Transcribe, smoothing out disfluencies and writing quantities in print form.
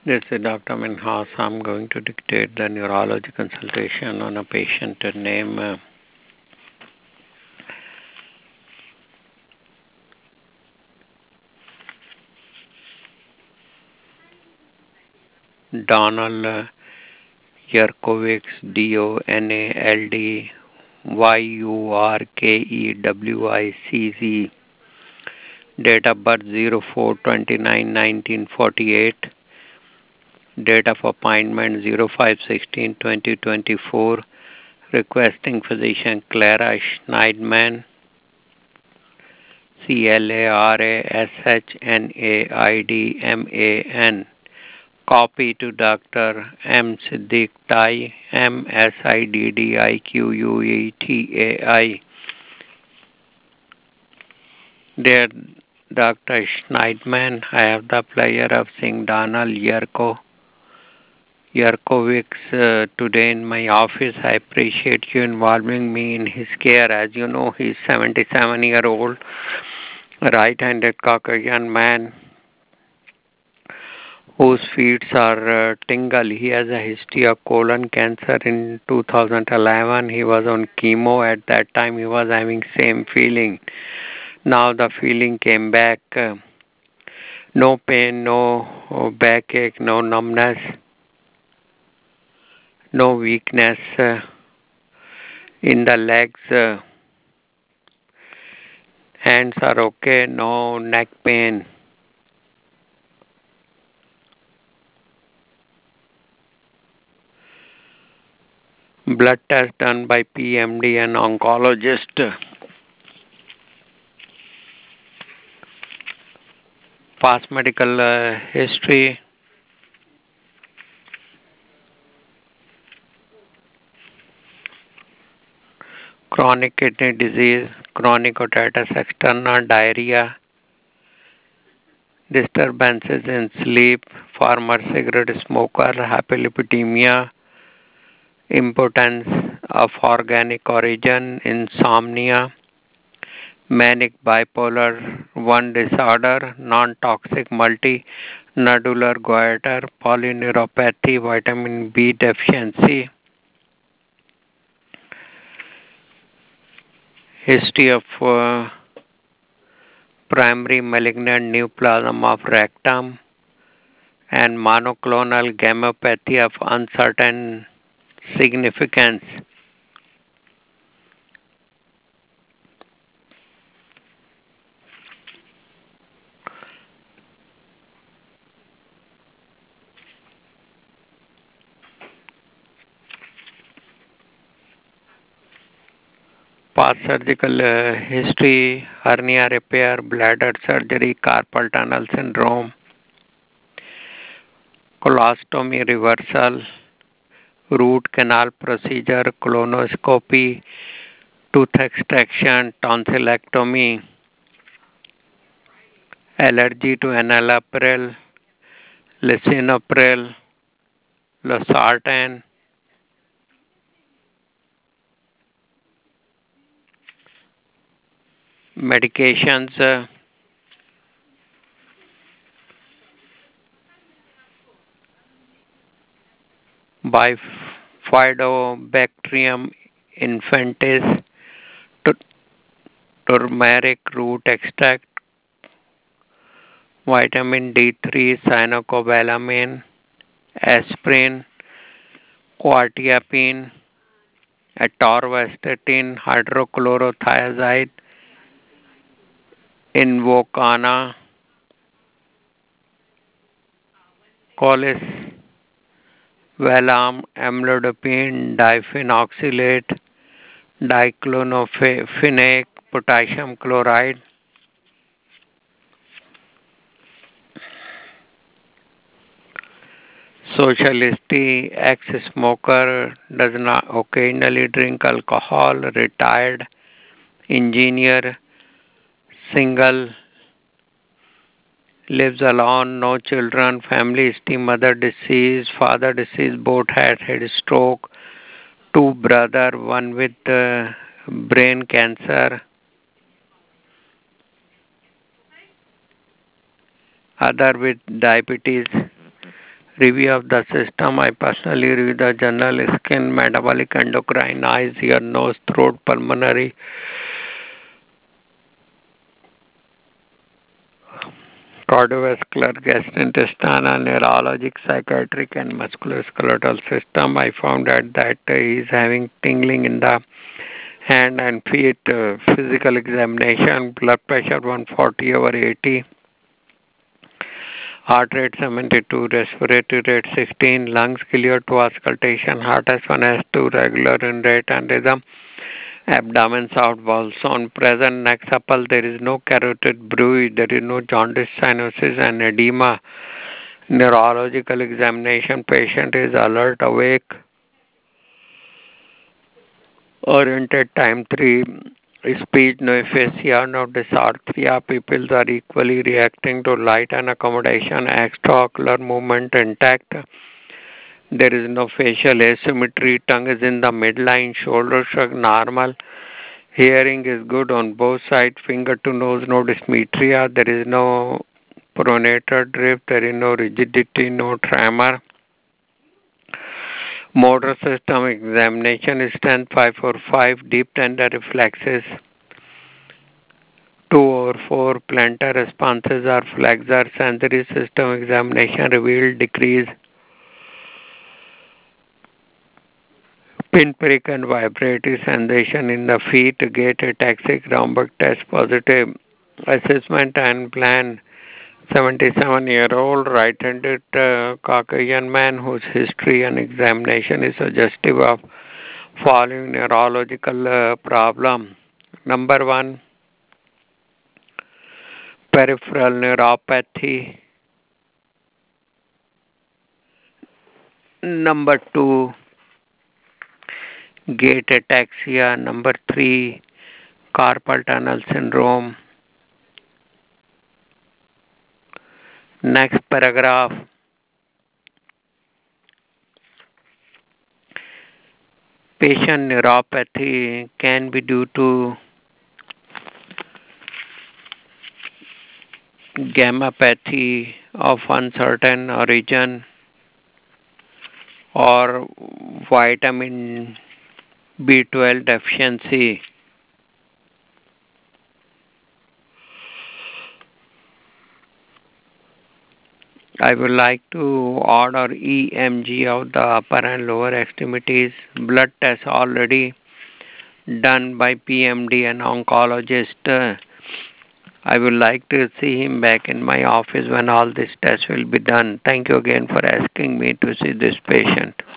This is Dr. Minhas. I'm going to dictate the neurology consultation on a patient named Donald Yerkovich, DONALD YURKEWICZ. Date of birth 04/29/1948. Date of appointment 05/16/2024. Requesting physician Clara Schneidman, CLARASHNAIDMAN. Copy to Dr. M. Siddiq Tai, MSIDDIQUETAI. Dear Dr. Schneidman, I have the pleasure of seeing Donald Yerkovich today in my office. I appreciate you involving me in his care. As you know, he's 77-year-old, right-handed Caucasian man whose feet are tingle. He has a history of colon cancer. In 2011, he was on chemo. At that time, he was having same feeling. Now the feeling came back. No pain, no backache, no numbness, no weakness in the legs. Hands are okay, no neck pain. Blood test done by PMD and oncologist. Past medical history. Chronic kidney disease, chronic otitis externa, diarrhea, disturbances in sleep, former cigarette smoker, hyperlipidemia, impotence of organic origin, insomnia, manic bipolar 1 disorder, non-toxic multinodular goiter, polyneuropathy, vitamin B deficiency, history of primary malignant neoplasm of rectum, and monoclonal gammopathy of uncertain significance. Past surgical history, hernia repair, bladder surgery, carpal tunnel syndrome, colostomy reversal, root canal procedure, colonoscopy, tooth extraction, tonsillectomy, allergy to enalapril, lisinopril, losartan, medications Bifidobacterium infantis, turmeric root extract, vitamin D3, cyanocobalamin, aspirin, quetiapine, atorvastatin, hydrochlorothiazide, Invokana, colisvalam, amlodipine, diphenoxylate, diclofenac, potassium chloride. Socialist, ex-smoker, does not occasionally drink alcohol, retired engineer, single, lives alone, no children, family history, mother deceased, father deceased, both had stroke, two brother, one with brain cancer, other with diabetes, Review of the system. I personally review the general skin, metabolic, endocrine, eyes, ear, nose, throat, pulmonary, cardiovascular, gastrointestinal, neurologic, psychiatric, and musculoskeletal system. I found out that he is having tingling in the hand and feet. Physical examination, blood pressure 140 over 80, heart rate 72, respiratory rate 16, lungs clear to auscultation, heart S1 S2 regular in rate and rhythm, abdomen south valves on present, neck supple, there is no carotid bruit, there is no jaundice, cyanosis and edema. Neurological examination, patient is alert, awake, oriented, time 3, speech, no aphasia, no dysarthria, pupils are equally reacting to light and accommodation, extraocular movement intact, there is no facial asymmetry, tongue is in the midline, shoulder shrug normal, hearing is good on both sides, finger to nose, no dysmetria, there is no pronator drift, there is no rigidity, no tremor. Motor system examination is 10-545, deep tender reflexes 2 over 4, plantar responses are flexor, sensory system examination revealed decrease pinprick and vibratory sensation in the feet, gait ataxic, Romberg test positive, assessment and plan 77-year-old right-handed Caucasian man whose history and examination is suggestive of following neurological problem. Number 1, peripheral neuropathy. Number 2, gait ataxia. Number 3, carpal tunnel syndrome. Next paragraph. Patient neuropathy can be due to gammopathy of uncertain origin or vitamin B12 deficiency. I would like to order EMG of the upper and lower extremities. Blood test already done by PMD and oncologist. I would like to see him back in my office when all this tests will be done. Thank you again for asking me to see this patient.